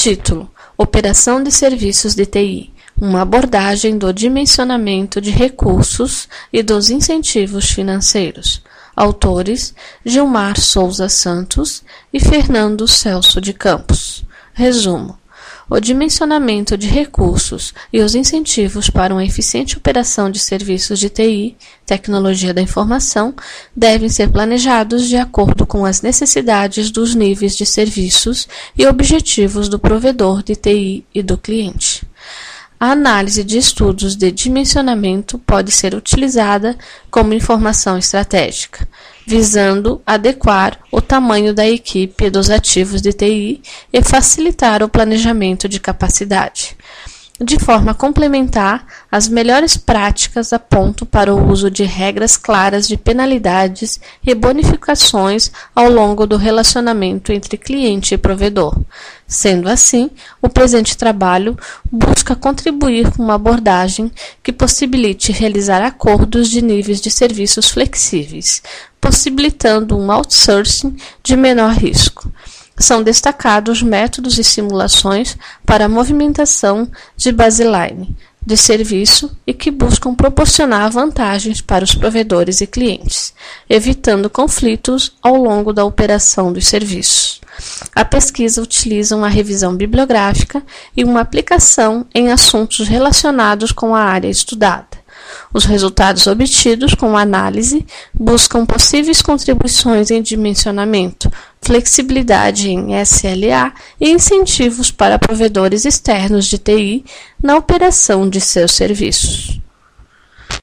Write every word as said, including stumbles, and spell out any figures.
Título: Operação de Serviços de T I. Uma abordagem do dimensionamento de recursos e dos incentivos financeiros. Autores: Gilmar Souza Santos e Fernando Celso de Campos. Resumo: o dimensionamento de recursos e os incentivos para uma eficiente operação de serviços de T I, tecnologia da informação, devem ser planejados de acordo com as necessidades dos níveis de serviços e objetivos do provedor de T I e do cliente. A análise de estudos de dimensionamento pode ser utilizada como informação estratégica, visando adequar o tamanho da equipe e dos ativos de T I e facilitar o planejamento de capacidade. De forma complementar, as melhores práticas apontam para o uso de regras claras de penalidades e bonificações ao longo do relacionamento entre cliente e provedor. Sendo assim, o presente trabalho busca contribuir com uma abordagem que possibilite realizar acordos de níveis de serviços flexíveis, possibilitando um outsourcing de menor risco. São destacados métodos e simulações para a movimentação de baseline de serviço e que buscam proporcionar vantagens para os provedores e clientes, evitando conflitos ao longo da operação dos serviços. A pesquisa utiliza uma revisão bibliográfica e uma aplicação em assuntos relacionados com a área estudada. Os resultados obtidos com a análise buscam possíveis contribuições em dimensionamento, flexibilidade em S L A e incentivos para provedores externos de T I na operação de seus serviços.